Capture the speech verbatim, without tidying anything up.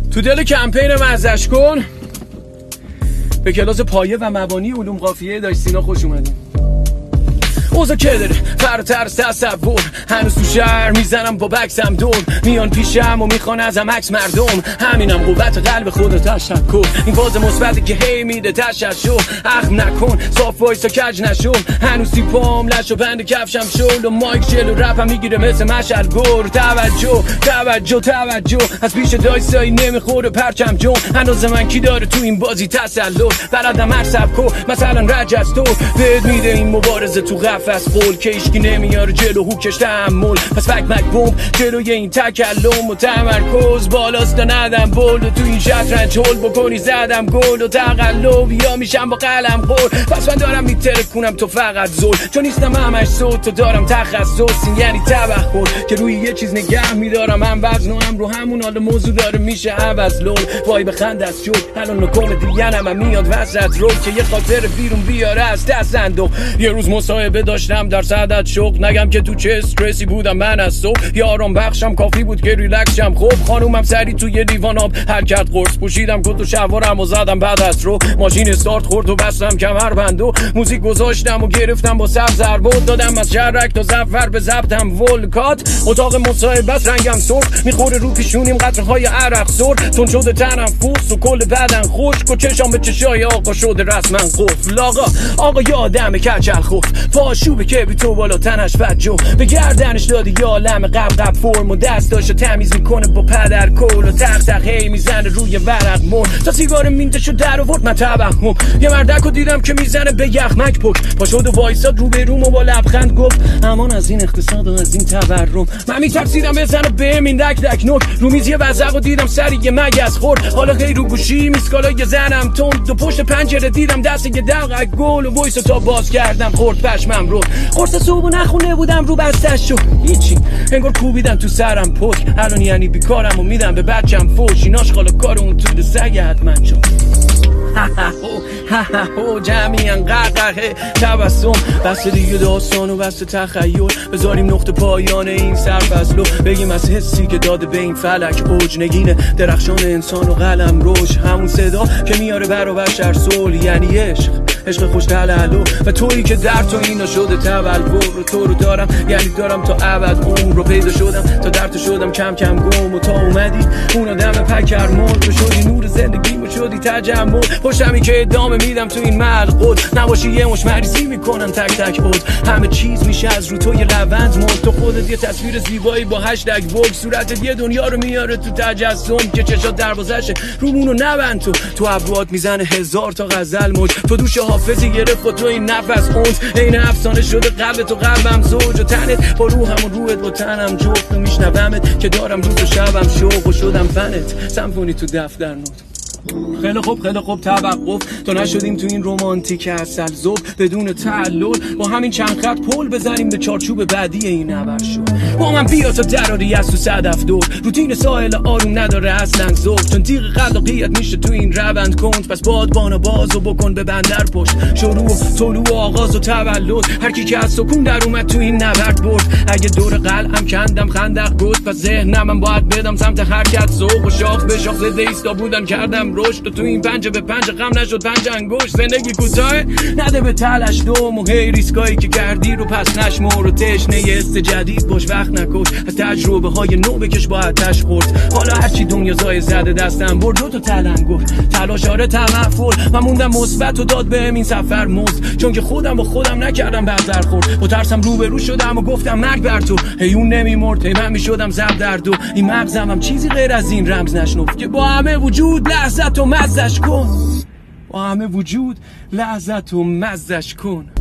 تو دل کمپین مزش کن به کلاس پایه و مبانی علوم قافیه داشت سینا خوش اومدیم. اوزا که داره فراتر از تصور، هنوز تو شهر میزنم با بکسم دور، میان پیشم و میخوان ازم عکس مردم، همینم قوت قلب خدا تشکر، این باز مثبتی که هی میده تششو، اخم نکن صاف وایسا کج نشو، هنوز تیپام لش و بند کفشم شل و مایک جلو رپم میگیره مثل مشعل گر، توجه توجه توجه از پیش دایسایی نمیخوره پرچم جون، هنوز من کی داره تو این بازی تسلط، بلدم هر سبکو مثلا رجستو بهت میده این مبارزه تو قفس قول که ایشکی نمیاره جلو هوکش تحمل، پس فک مک بوم جلوی این تکلم و تمرکز بالاست تا ندم بول و تو این شطرنج هول بکنی زدم گل و تقلب یا میشم با قلم قول، پس من دارم میترکونم تو فقط زل، چون نیستم همش صوت تو دارم تخصص، این یعنی تبخور که روی یه چیز نگه میدارم، هم وزن و هم رو همون حال موضوع داره میشه عوض لول، وای بخند از شد الان نکوم دیگنم هم میاد وسط رول که یه خاطر بیرون بیاره از دست اندو، یه روز مصاحبه داشتم در صدد شوق، نگم که تو چه استرسی بودم من از صبح، یارم بخشم کافی بود که ریلکسم، خب خانومم سری توی لیوان آب هر کرد قرص پوشیدم کت و شلوارم و زدم بعد از رو ماشین استارت خورد و بستم کمربند و موزیک گذاشتم و گرفتم با سبز ضربه دادم از شرک تا زفر به ضبطم ولکات، اتاق مصاحبه بس رنگم سرخ میخوره رو پیشونیم قطرهای عرق سر، تون شده تنم فوس و کل بدن خشک و چشام به چشای آقا شده رسما قفل، آقا آقا یادم کچل خفت پاشوبه که بی تو بالا تنش فجو به گردنش دادی یا لم قب قب فرم و دستاشو تمیز میکنه با پدر کل و تق تق هی میزنه روی ورق مون تا سیگار مینتشو در آورد من توهم، یه مردکو دیدم که میزنه به یخمک پک پا شد و وایساد رو به روم و با لبخند گفت امان از این اقتصاد و از این تورم، من میترسیدم بزنه به این دک دک نک رو میز یه وزق دیدم سری یه مگس خورد، حالا غیر رو گوشی میسکالای زنم تند دو پشت پنجره دیدم دست یه دلق گل و وایسا تا باز کردم خورد پشمم رو قرص صبح نخونه بودم رو بستش شو هیچی انگار کوبیدن تو سرم پک، الان یعنی بیکارم و میدم به بچم فوش، این آشغالا کار اون تو سگه حتما چون جمعی انقدقه تبسم بس دیگه داستان و بس تخیل، بذاریم نقطه پایان این سرفصلو بگیم از حسی که داده به این فلک اوج، نگینه درخشان انسان و قلم روش همون صدا که میاره برا بشر صلح، یعنی عشق عشق خوش تلالو و تویی که در تو اینا شده تبلور رو تو رو دارم، یعنی دارم تا ابد عمر رو پیدا شدم تا در تو شدم کم کم گم و تا اومدی اون آدم پکر مال تو شدی نور زندگی و شدی تجمل، خوشمی که ادامه میدم تو این ملقود نباشی یه مش مریضی میکنم تک تک بود، همه چیز میشه از رو تو یه لبند مرد، تو خودت یه تصویر زیبایی با هشتگ وگ، صورتت یه دنیا رو میاره تو تجسم که چشات دروازشه رومونو نبند، تو تو ابروات میزنه هزار تا غزل موج، تو دوش حافظی گرفت با تو این نفس اونز این افسانه شده قلب تو قلبم زوج و تنت با روحم و روحت با تنم جفت و میشنومت که دارم روز و شبم شوق و شدم فنت سمفونی تو دفتر نوت. خیلی خوب خیلی خوب توقف تا نشدیم تو این رومانتیک اصل زوب بدون تعلل، با همین چند خط پل بزنیم به چارچوب بعدی این نبر شد، با من بیا تا دراری از تو صدف دور، روتین ساحل آروم نداره اصلا ذوق، چون تیغ خلاقیت میشه تو این روند کند، پس بادبانو بازو بکن به بندر پشت، شروع و طلوع و آغاز و تولد، هر کی که از سکون در اومد تو این نبرد برد، اگه دور قلعم کندم خندق گفت پس ذهنم باید بدم سمت حرکت، ذوق و شاخ به شاخ زده ایستا بودن کردم رشد و تو این پنجه به پنجه غم نشد پنج انگشت، زندگی کوتاه نده به تلش دوم و هی ریسکایی که کردی رو پس نشمر و تشنه است جدید باش وقت نکش، از تجربه های نو بکش با آتش خورد، حالا هرچی دنیا زای زده دستم برد دو تا تلنگر تلاش آره تمفل، من موندم مثبت و داد بهم این سفر مزد، چون که خودم با خودم نکردم بد برخورد، با ترسم روبرو شدم و گفتم مرگ بر تو، هی اون نمیمرد هی من میشدم زب در دو، این مغزم هم چیزی غیر از این رمز نشنفت که با همه وجود لحظت و مزش کن، با همه وجود لحظت و مزش کن.